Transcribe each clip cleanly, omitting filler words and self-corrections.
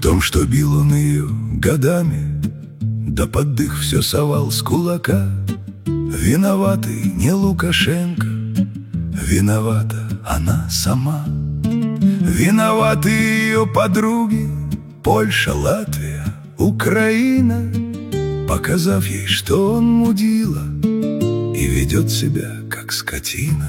том, что бил он ее годами, да под дых все совал с кулака. Виноватый не Лукашенко, виновата она сама. Виноваты ее подруги Польша, Латвия, Украина, показав ей, что он мудила и ведет себя как скотина.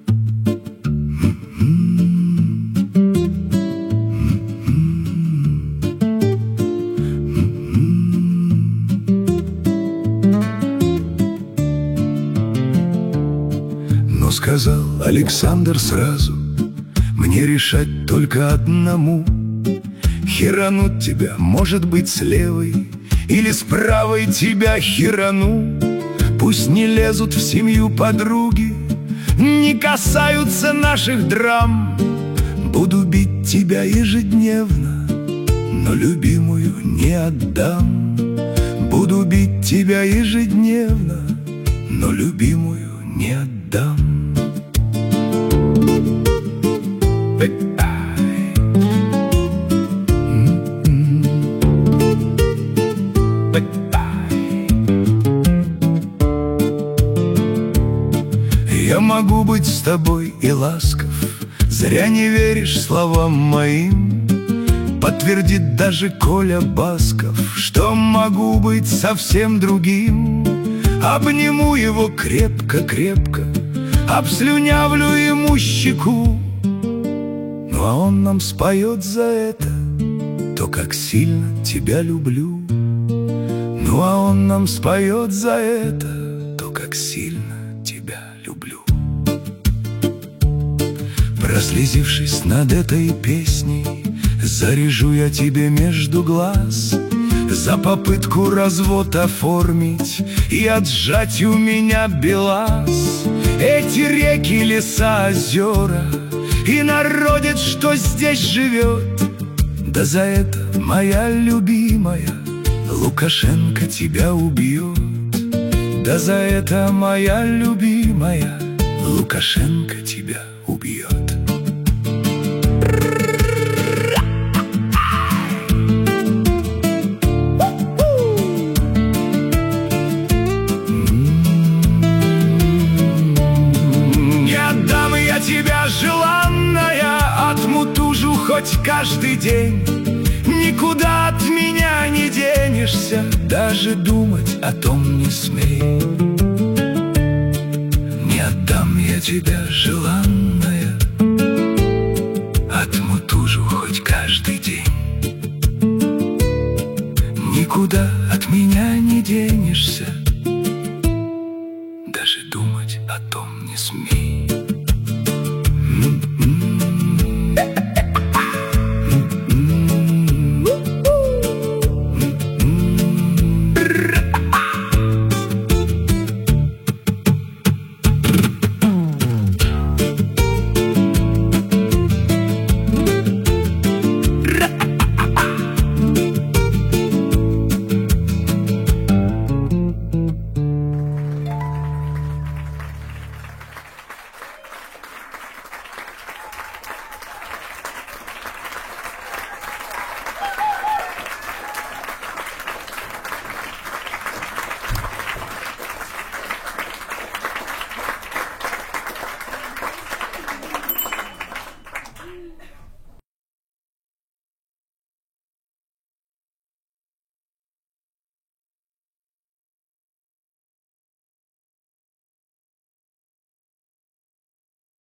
Но сказал Александр сразу: мне решать только одному. Херануть тебя, может быть, с левой или с правой тебя херану. Пусть не лезут в семью подруги, не касаются наших драм. Буду бить тебя ежедневно, но любимую не отдам. Буду бить тебя ежедневно, но любимую не отдам. Я могу быть с тобой и ласков, зря не веришь словам моим. Подтвердит даже Коля Басков, что могу быть совсем другим. Обниму его крепко-крепко, обслюнявлю ему щеку. Ну а он нам споет за это то, как сильно тебя люблю. Ну а он нам споет за это то, как сильно тебя люблю. Прослезившись над этой песней, заряжу я тебе между глаз за попытку развод оформить и отжать у меня БелАЗ. Эти реки, леса, озера и народец, что здесь живет, да за это, моя любимая, Лукашенко тебя убьет. Да за это, моя любимая, Лукашенко тебя убьет. Тебя желанная, отмутужу хоть каждый день. Никуда от меня не денешься, даже думать о том не смей. Не отдам я тебя, желанная, отмутужу хоть каждый день. Никуда от меня не денешься, даже думать о том не смей.